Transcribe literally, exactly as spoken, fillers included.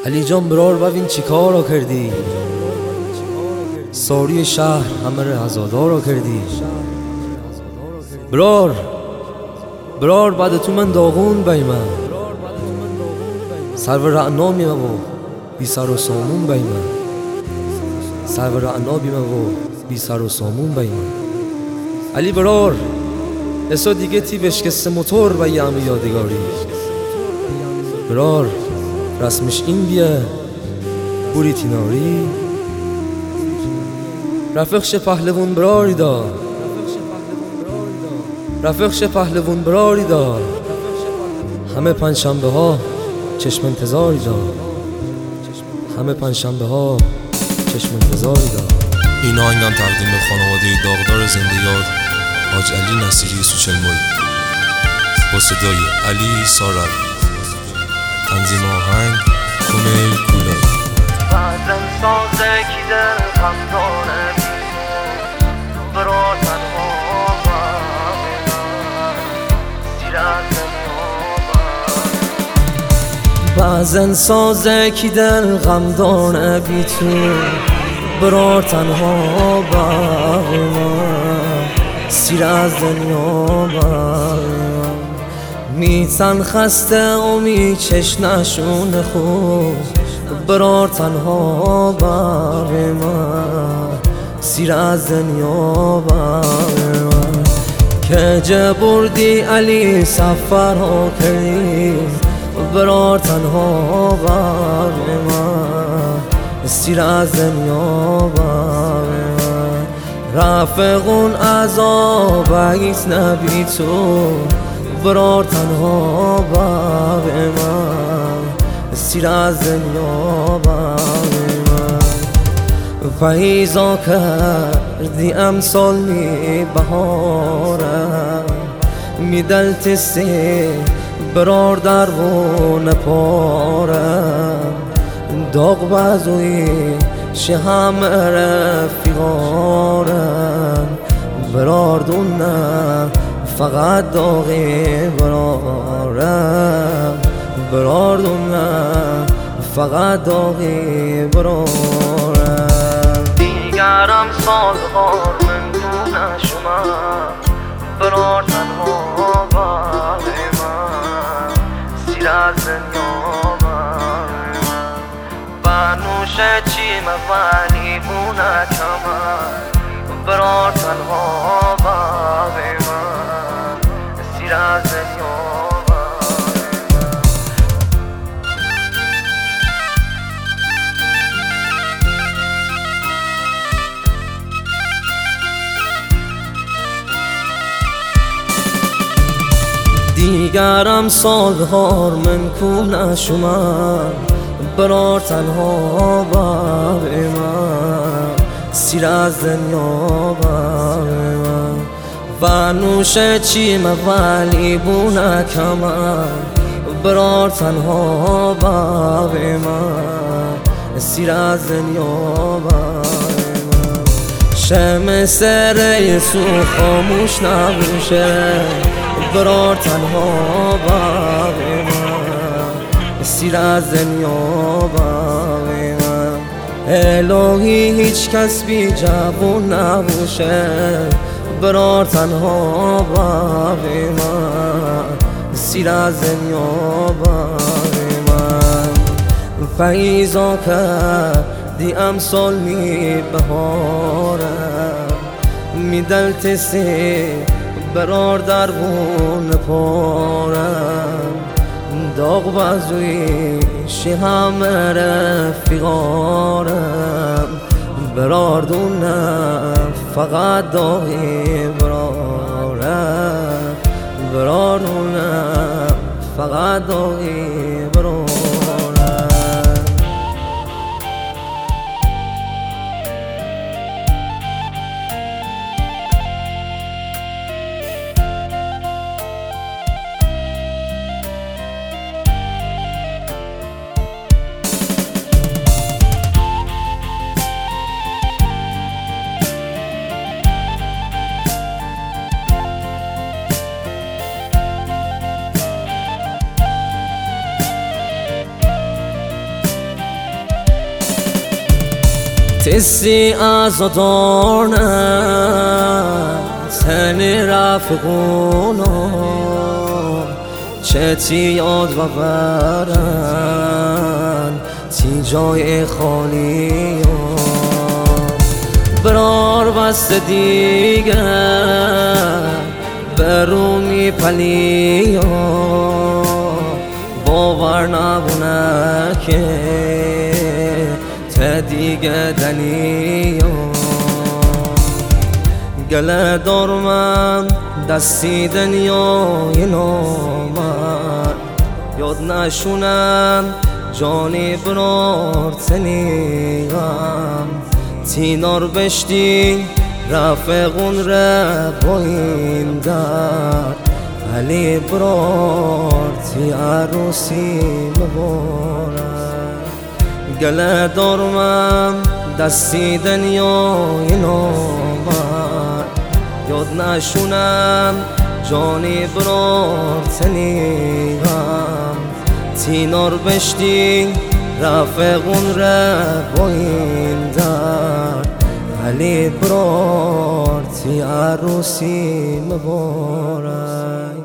علی جان برار ببین چی کار را کردی، ساری شهر همه را عزادار را کردی. برار برار بعد تو من داغون بیمه، سرور رعنا میمه و بی سر و سامون بیمه، سرور رعنا بیمه و بی سر و سامون بیمه. علی برار اسا دیگه تی بشکست موتور به یعمه یادگاری. برار رسمش این بیه بوری تیناری، رفقش پهلوون براری دا، رفقش پهلوون براری دا، همه پنجشنبه ها چشم انتظاری دا، همه پنجشنبه ها چشم انتظاری دا. این آهنگم تقدیم به خانواده داغدار زنده یاد حاج علی نصیری سوچلموی با صدای علی سارل، تنظیم آهنگ کمیل کولای. بعدن سازه کی در غم داره برا تنها بعضن سازه کی دل غم دانه بی تو برار تنها باقی من، سیر از دنیا باقی میتن خسته و میچش نشون خوب برار تنها باقی من، سیر از دنیا باقی من. که جه بردی علی سفر ها کردی برار تنها باقی من، سیر از دنیا باقی من. رفقون عذاب ایت نبی تو برار تنها باقی من، سیر از دنیا باقی من. فیضا کردی امسال می بهارم می دلتستی برار در و نپارم، داغ بازوی شهم رفیقارم برار دونم فقط داغی برارم، برار دونم فقط داغی برارم. دیگرم سالهار من دونه شما برار تنها باقی من، سیر از دنیا باقی من. بنوش چیم ولی بونه کمن برار تنها باقی من، سیر از دنیا دیگرم سالهار من کونه شما برار تنها باقی من، سیر از دنیا باقی من. و نوش چیم ولی بونه کمن برار تنها باقی من، سیر از دنیا باقی من. شم سر یسو خاموش نبوشه برار تنها باقی من، سیر از دنیا باقی من. الهی هیچ کس بی جوون نبوشه برار تنها باقی من، سیر از دنیا باقی من. فیضا کردی امسال می بهارم می دلتستی برار در بون پارم، داغ بازوی شهم رفیقارم برار دونم فقط داغی برارم، برار دونم فقط داغی برارم. تسی از دارن سن رفقونو چتی یاد و برن تی جای خالی برار بست دیگر برو می پلی باور نبونه که ته دیگه دلی گله دارم دستی دنیای نامن یاد نشونم جانی برار تنیغم تینار بشتی رفقون را با این در علی برار تی عروسی مبارک گله دارم دستی دنیای نامن یاد نشونم جانی برار تنیغم تینار بشتی رفقون را با این در علی برار تی عروسی مبارک